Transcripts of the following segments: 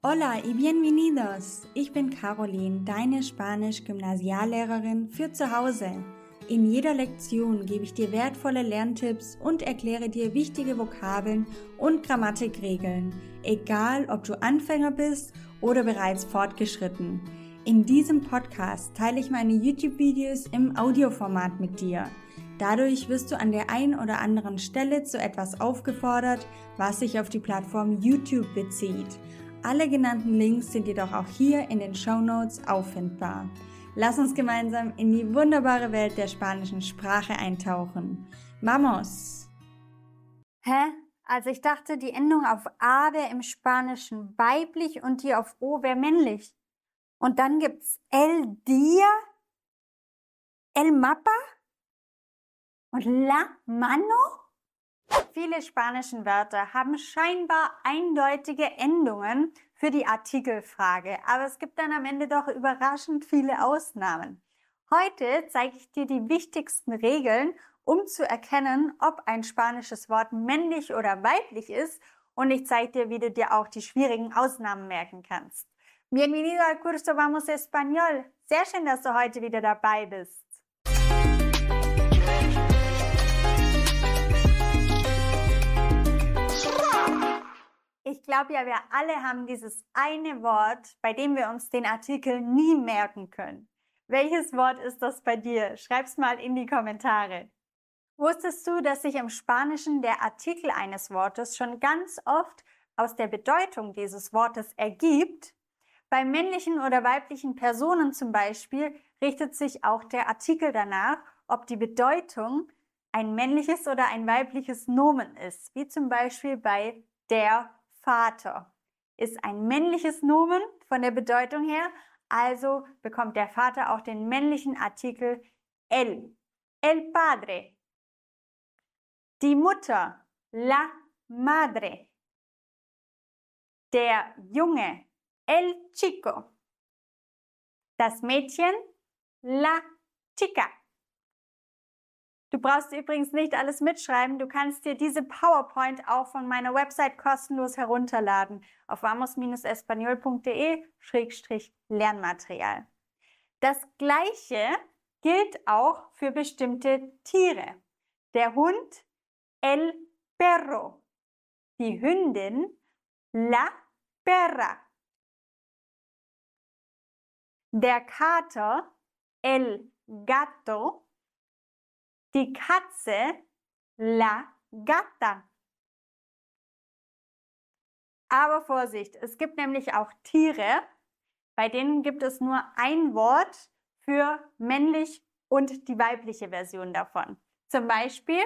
Hola y bienvenidos! Ich bin Caroline, deine Spanisch-Gymnasiallehrerin für zu Hause. In jeder Lektion gebe ich dir wertvolle Lerntipps und erkläre dir wichtige Vokabeln und Grammatikregeln, egal ob du Anfänger bist oder bereits fortgeschritten. In diesem Podcast teile ich meine YouTube-Videos im Audioformat mit dir. Dadurch wirst du an der einen oder anderen Stelle zu etwas aufgefordert, was sich auf die Plattform YouTube bezieht. Alle genannten Links sind jedoch auch hier in den Shownotes auffindbar. Lass uns gemeinsam in die wunderbare Welt der spanischen Sprache eintauchen. Vamos! Hä? Also ich dachte, die Endung auf A wäre im Spanischen weiblich und die auf O wäre männlich. Und dann gibt's el día, el mapa und la mano? Viele spanischen Wörter haben scheinbar eindeutige Endungen für die Artikelfrage, aber es gibt dann am Ende doch überraschend viele Ausnahmen. Heute zeige ich dir die wichtigsten Regeln, um zu erkennen, ob ein spanisches Wort männlich oder weiblich ist, und ich zeige dir, wie du dir auch die schwierigen Ausnahmen merken kannst. Bienvenido al curso Vamos Español. Sehr schön, dass du heute wieder dabei bist. Ich glaube ja, wir alle haben dieses eine Wort, bei dem wir uns den Artikel nie merken können. Welches Wort ist das bei dir? Schreib's mal in die Kommentare. Wusstest du, dass sich im Spanischen der Artikel eines Wortes schon ganz oft aus der Bedeutung dieses Wortes ergibt? Bei männlichen oder weiblichen Personen zum Beispiel richtet sich auch der Artikel danach, ob die Bedeutung ein männliches oder ein weibliches Nomen ist, wie zum Beispiel bei der Vater. Ist ein männliches Nomen von der Bedeutung her, also bekommt der Vater auch den männlichen Artikel el. El padre. Die Mutter, la madre. Der Junge, el chico. Das Mädchen, la chica. Du brauchst übrigens nicht alles mitschreiben, du kannst dir diese PowerPoint auch von meiner Website kostenlos herunterladen auf vamos-español.de/Lernmaterial. Das Gleiche gilt auch für bestimmte Tiere. Der Hund, el perro. Die Hündin, la perra. Der Kater, el gato. Die Katze, la gata. Aber Vorsicht, es gibt nämlich auch Tiere, bei denen gibt es nur ein Wort für männlich und die weibliche Version davon. Zum Beispiel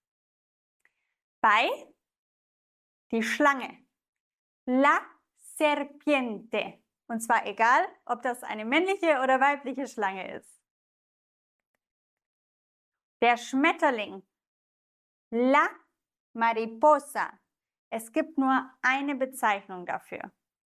bei die Schlange, la serpiente. Und zwar egal, ob das eine männliche oder weibliche Schlange ist. Der Schmetterling, la mariposa. Es gibt nur eine Bezeichnung dafür.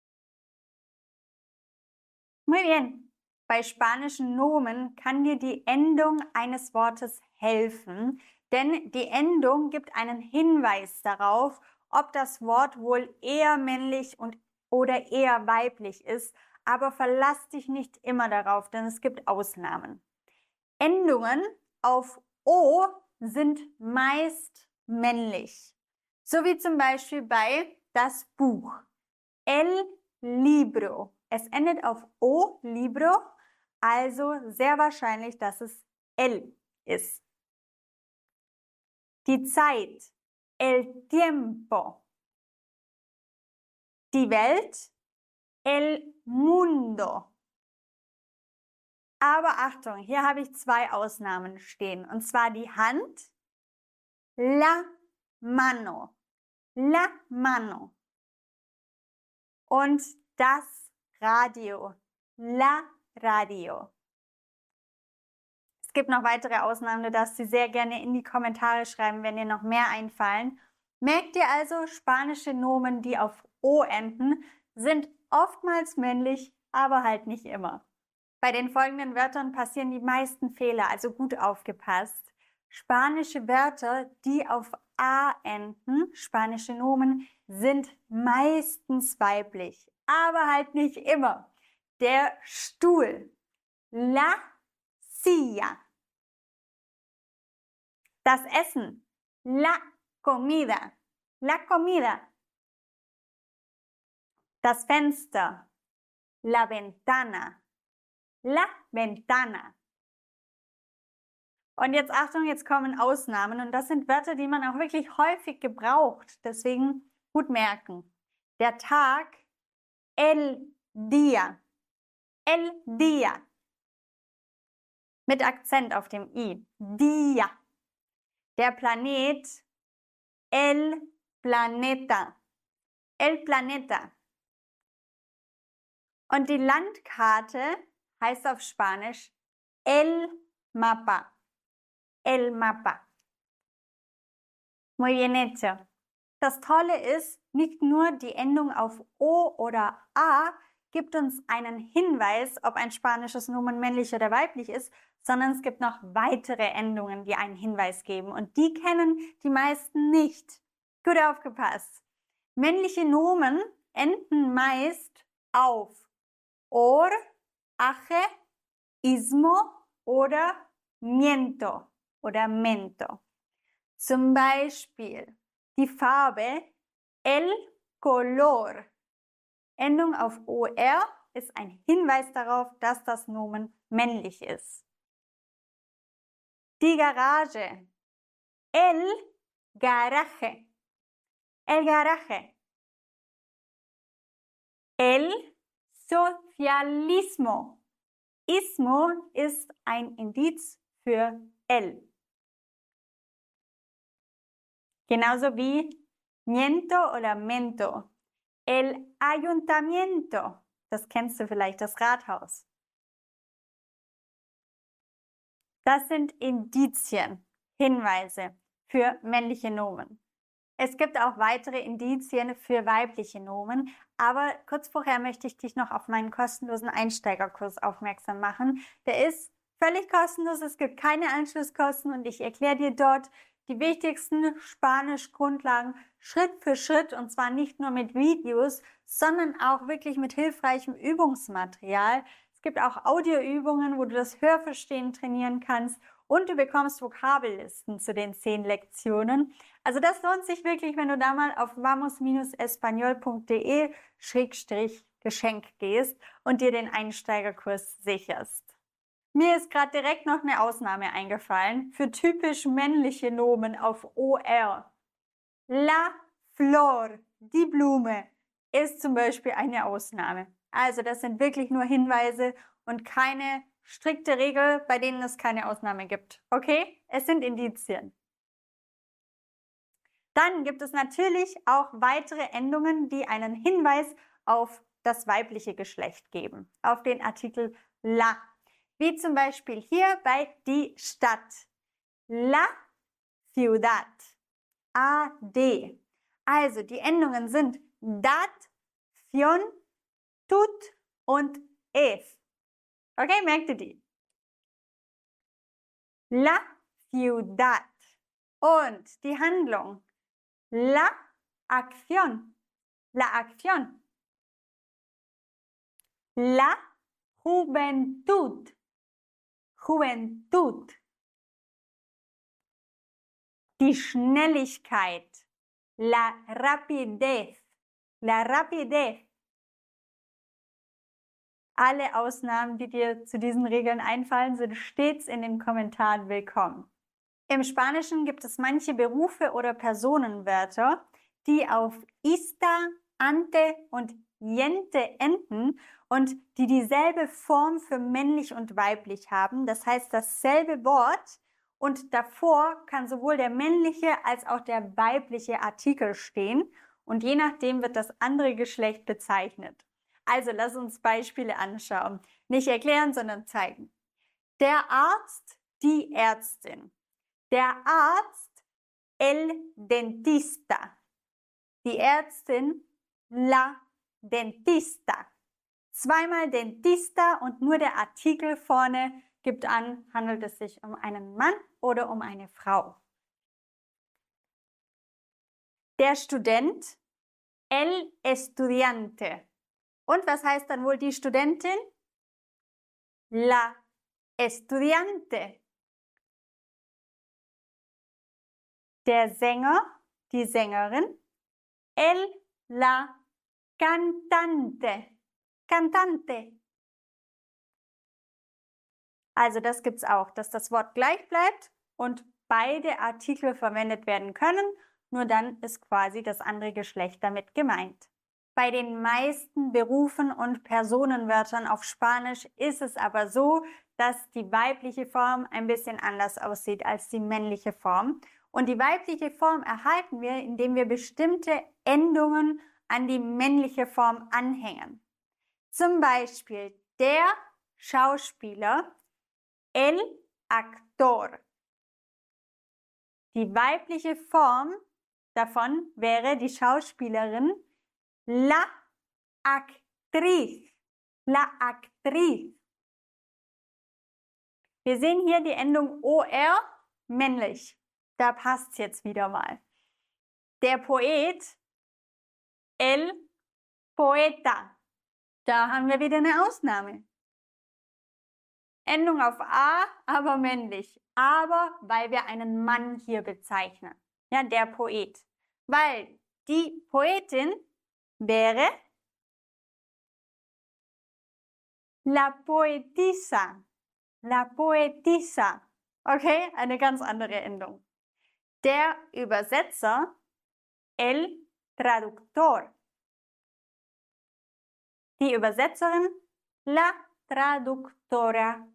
Muy bien. Bei spanischen Nomen kann dir die Endung eines Wortes helfen, denn die Endung gibt einen Hinweis darauf, ob das Wort wohl eher männlich oder eher weiblich ist, aber verlass dich nicht immer darauf, denn es gibt Ausnahmen. Endungen auf O sind meist männlich, so wie zum Beispiel bei das Buch, el libro. Es endet auf O, libro, also sehr wahrscheinlich, dass es el ist. Die Zeit, el tiempo. Die Welt, el mundo. Aber Achtung, hier habe ich zwei Ausnahmen stehen, und zwar die Hand, la mano, la mano, und das Radio, la radio. Es gibt noch weitere Ausnahmen, du darfst sie sehr gerne in die Kommentare schreiben, wenn dir noch mehr einfallen. Merk dir also, spanische Nomen, die auf O enden, sind oftmals männlich, aber halt nicht immer. Bei den folgenden Wörtern passieren die meisten Fehler, also gut aufgepasst. Spanische Wörter, die auf A enden, spanische Nomen, sind meistens weiblich. aber halt nicht immer. Der Stuhl. La silla. Das Essen. La comida. La comida. Das Fenster. La ventana. La ventana. Und jetzt Achtung, jetzt kommen Ausnahmen und das sind Wörter, die man auch wirklich häufig gebraucht. Deswegen gut merken. Der Tag, el día. El día. Mit Akzent auf dem I. Día. Der Planet, el planeta. El planeta. Und die Landkarte heißt auf Spanisch el mapa. El mapa. Muy bien hecho. Das Tolle ist, nicht nur die Endung auf O oder A gibt uns einen Hinweis, ob ein spanisches Nomen männlich oder weiblich ist, sondern es gibt noch weitere Endungen, die einen Hinweis geben. Und die kennen die meisten nicht. Gut aufgepasst. Männliche Nomen enden meist auf or, aje, ismo oder miento oder mento. Zum Beispiel die Farbe el color. Endung auf OR ist ein Hinweis darauf, dass das Nomen männlich ist. Die Garage. El garaje. El garaje. El socialismo. Ismo ist ein Indiz für el. Genauso wie miento oder mento. El ayuntamiento. Das kennst du vielleicht, das Rathaus. Das sind Indizien, Hinweise für männliche Nomen. Es gibt auch weitere Indizien für weibliche Nomen, aber kurz vorher möchte ich dich noch auf meinen kostenlosen Einsteigerkurs aufmerksam machen. Der ist völlig kostenlos, es gibt keine Anschlusskosten und ich erkläre dir dort die wichtigsten Spanisch-Grundlagen Schritt für Schritt und zwar nicht nur mit Videos, sondern auch wirklich mit hilfreichem Übungsmaterial. Es gibt auch Audioübungen, wo du das Hörverstehen trainieren kannst und du bekommst Vokabellisten zu den 10 Lektionen. Also das lohnt sich wirklich, wenn du da mal auf vamos-español.de/Geschenk gehst und dir den Einsteigerkurs sicherst. Mir ist gerade direkt noch eine Ausnahme eingefallen für typisch männliche Nomen auf OR. La flor, die Blume, ist zum Beispiel eine Ausnahme. Also das sind wirklich nur Hinweise und keine strikte Regel, bei denen es keine Ausnahme gibt. Okay? Es sind Indizien. Dann gibt es natürlich auch weitere Endungen, die einen Hinweis auf das weibliche Geschlecht geben, auf den Artikel la. Wie zum Beispiel hier bei die Stadt. La ciudad. AD. Also die Endungen sind dat, fion, tut und es. Okay, merkt ihr die? La ciudad. Und die Handlung. La acción. La acción. La juventud. Juventud. Die Schnelligkeit. La rapidez. La rapidez. Alle Ausnahmen, die dir zu diesen Regeln einfallen, sind stets in den Kommentaren willkommen. Im Spanischen gibt es manche Berufe oder Personenwörter, die auf ista, ante und yente enden und die dieselbe Form für männlich und weiblich haben. Das heißt dasselbe Wort und davor kann sowohl der männliche als auch der weibliche Artikel stehen und je nachdem wird das andere Geschlecht bezeichnet. Also lass uns Beispiele anschauen. Nicht erklären, sondern zeigen. Der Arzt, die Ärztin. Der Arzt, el dentista. Die Ärztin, la dentista. Zweimal dentista und nur der Artikel vorne gibt an, handelt es sich um einen Mann oder um eine Frau. Der Student, el estudiante. Und was heißt dann wohl die Studentin? La estudiante. Der Sänger, die Sängerin. La cantante. Cantante. Also das gibt es auch, dass das Wort gleich bleibt und beide Artikel verwendet werden können, nur dann ist quasi das andere Geschlecht damit gemeint. Bei den meisten Berufen und Personenwörtern auf Spanisch ist es aber so, dass die weibliche Form ein bisschen anders aussieht als die männliche Form. Und die weibliche Form erhalten wir, indem wir bestimmte Endungen an die männliche Form anhängen. Zum Beispiel der Schauspieler, el actor. Die weibliche Form davon wäre die Schauspielerin, la actriz. La actriz. Wir sehen hier die Endung OR, männlich. Da passt es jetzt wieder mal. Der Poet, el poeta. Da haben wir wieder eine Ausnahme. Endung auf A, aber männlich. Aber weil wir einen Mann hier bezeichnen. Ja, der Poet. Weil die Poetin wäre la poetisa. La poetisa. Okay, eine ganz andere Endung. Der Übersetzer, el traductor. Die Übersetzerin, la traductora.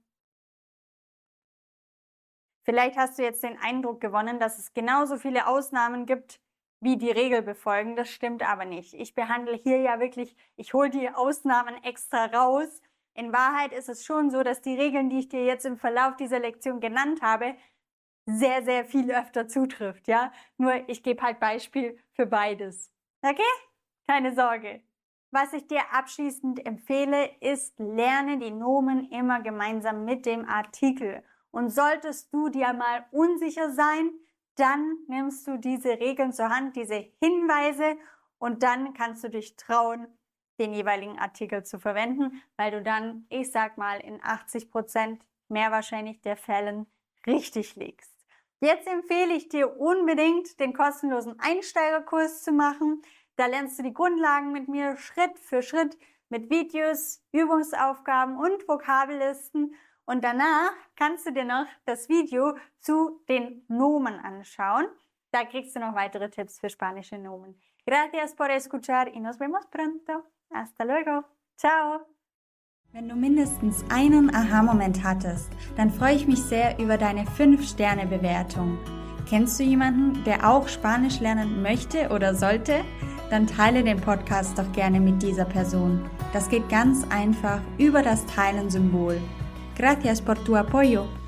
Vielleicht hast du jetzt den Eindruck gewonnen, dass es genauso viele Ausnahmen gibt, wie die Regel befolgen. Das stimmt aber nicht. Ich behandle hier ja wirklich, ich hole die Ausnahmen extra raus. In Wahrheit ist es schon so, dass die Regeln, die ich dir jetzt im Verlauf dieser Lektion genannt habe, sehr, sehr viel öfter zutrifft. Ja? Nur ich gebe halt Beispiel für beides. Okay? Keine Sorge. Was ich dir abschließend empfehle, ist, lerne die Nomen immer gemeinsam mit dem Artikel. Und solltest du dir mal unsicher sein, dann nimmst du diese Regeln zur Hand, diese Hinweise und dann kannst du dich trauen, den jeweiligen Artikel zu verwenden, weil du dann, ich sag mal, in 80% mehr wahrscheinlich der Fällen richtig liegst. Jetzt empfehle ich dir unbedingt, den kostenlosen Einsteigerkurs zu machen. Da lernst du die Grundlagen mit mir Schritt für Schritt mit Videos, Übungsaufgaben und Vokabellisten. Und danach kannst du dir noch das Video zu den Nomen anschauen. Da kriegst du noch weitere Tipps für spanische Nomen. Gracias por escuchar y nos vemos pronto. Hasta luego. Ciao. Wenn du mindestens einen Aha-Moment hattest, dann freue ich mich sehr über deine 5-Sterne-Bewertung. Kennst du jemanden, der auch Spanisch lernen möchte oder sollte? Dann teile den Podcast doch gerne mit dieser Person. Das geht ganz einfach über das Teilen-Symbol. Gracias por tu apoyo.